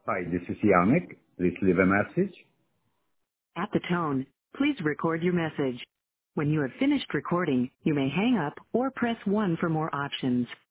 Hi, this is Yannick. Please leave a message. At the tone, please record your message. When you have finished recording, you may hang up or press 1 for more options.